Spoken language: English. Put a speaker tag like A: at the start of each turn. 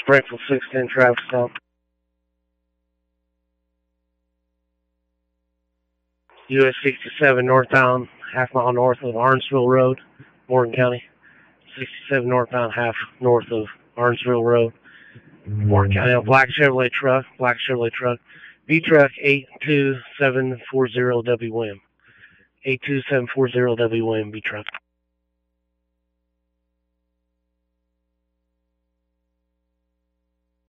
A: Springfield 610 traffic stop. US 67 northbound, half-mile north of Arnsville Road, Morgan County. 67 northbound, half north of Arnsville Road, Morgan County. Black Chevrolet truck, V-Truck 82740WM. 82740WM, V-Truck.